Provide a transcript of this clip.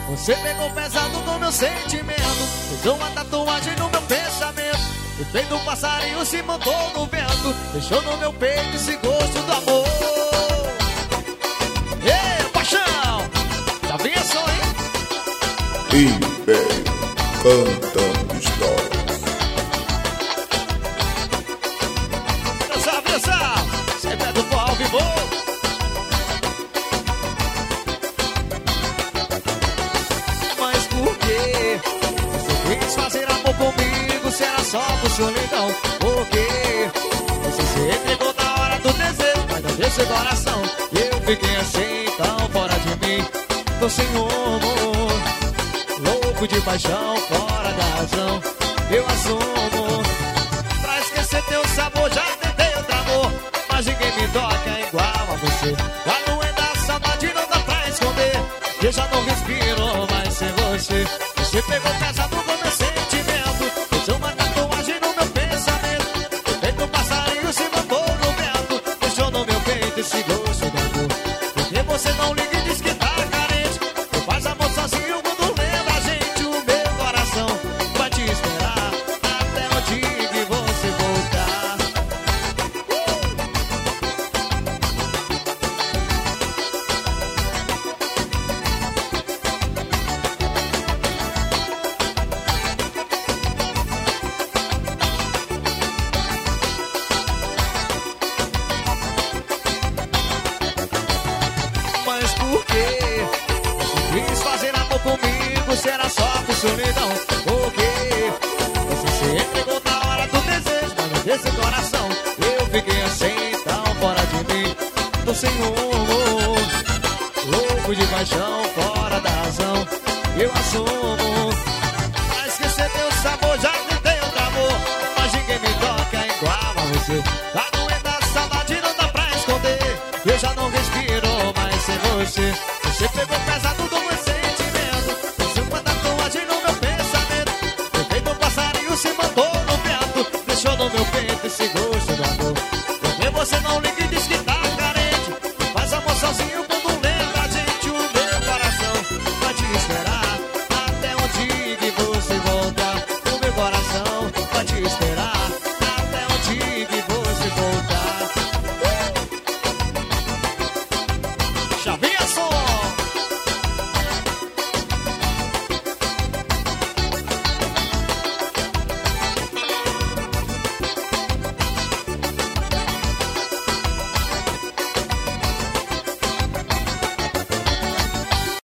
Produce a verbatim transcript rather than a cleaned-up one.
Você pegou pesado com meu sentimento, fez uma tatuagem no meu pensamento, e feito um passarinho se montou no vento, deixou no meu peito esse gosto do amor. Ei, paixão! Já vem a som, hein? E vem cantando história. Dança, dança! Sempre é do pau vivo. Mas por quê? Você quis fazer amor comigo, se era só por solidão. Por quê? Você se entregou na hora do desejo, mas não deu seu coração. Eu fiquei assim, tão fora de mim, tô sem rumo, louco de paixão, fora da razão. Eu assumo, pra esquecer teu sabor, já tentei outro amor, mas ninguém me toca igual a você. A doer da saudade não dá pra esconder, eu já não respiro mais sem você. Você pegou pesado com meu sentimento, fez uma tatuagem no meu pensamento, feito um passarinho se mandou no vento, deixou no meu peito esse gosto do amor. Porque você não liga e diz que tá carente, ou faz amor sozinho quando lembra a gente. O meu coração vai te esperar até o dia que você voltar. Mas por quê? Você quis fazer amor comigo, será só por solidão. Por quê? Você se entregou na hora do desejo, mas não desse coração. Eu fiquei assim, tão fora de mim, tô sem rumo, louco de paixão, fora da razão. Eu assumo, pra esquecer teu sabor, já tentei outro amor, mas ninguém me toca igual a você. A doer da saudade não dá pra esconder, eu já não respiro mais sem você. Você pegou pesado